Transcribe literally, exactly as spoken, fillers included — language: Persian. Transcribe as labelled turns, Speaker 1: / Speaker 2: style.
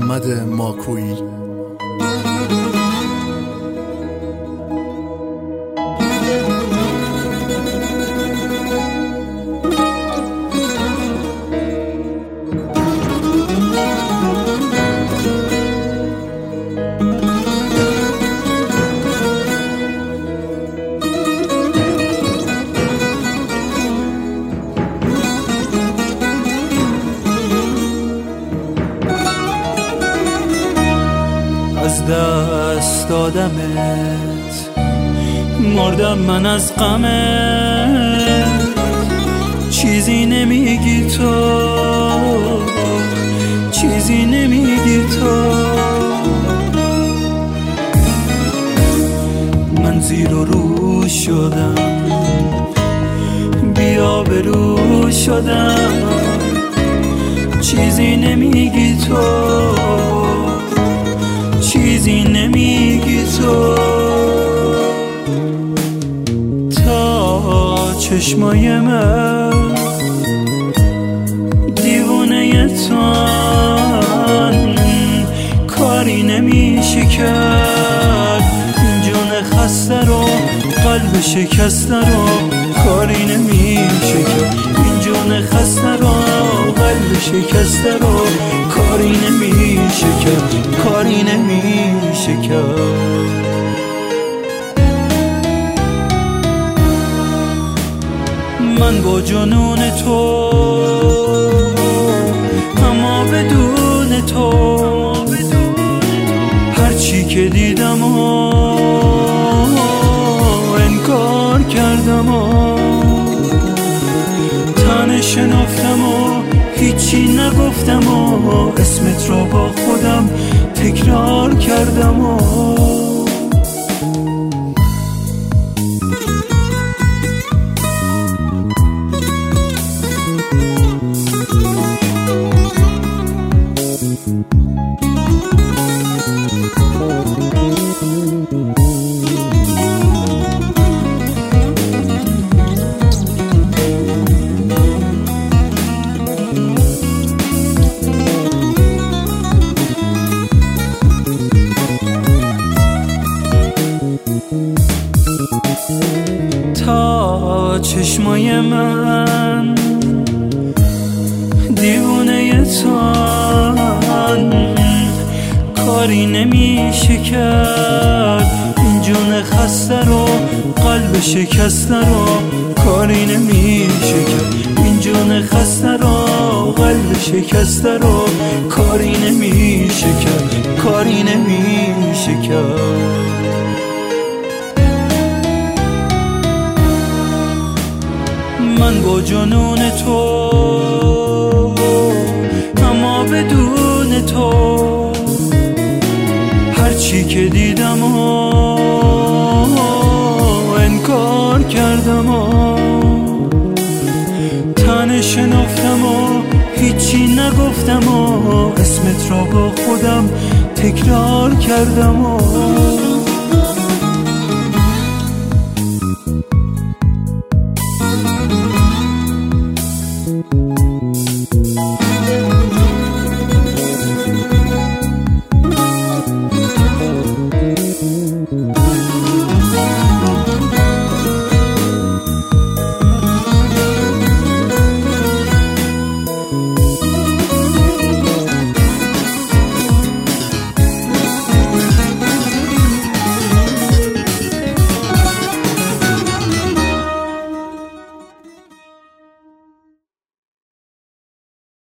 Speaker 1: محمد ماکویی.
Speaker 2: از دست دادمت مردم من از غمت، چیزی نمیگی تو، چیزی نمیگی تو. من زیر و رو شدم، بیا به رو شدم، چیزی نمیگی تو، چیزی نمیگی تو. تا چشمای من دیوونه تان، کاری نمیشه کرد جون خسته رو، قلب شکسته رو، کاری نمیشه کرد این جون خسته رو، قلب شکسته رو، کاری نمیشه کرد، کاری نمیشه کرد. من با جنون تو، اما بدون تو، هرچی که دیدم و انکار کردم و تن شنفتم و هیچی نگفتم و اسمت رو با خودم تکرار کردم و تا چشمای من دیوونه تان، کاری نمیشه کرد این جون خسته رو، قلب شکسته رو، کاری نمیشه کرد این جون خسته رو، قلب شکسته رو، کاری نمیشه کرد، کاری نمیشه کرد. من با جنون تو، اما بدون تو، هرچی که دیدم و انکار کردم و تن شنفتم و هیچی نگفتم و اسمت را با خودم تکرار کردم و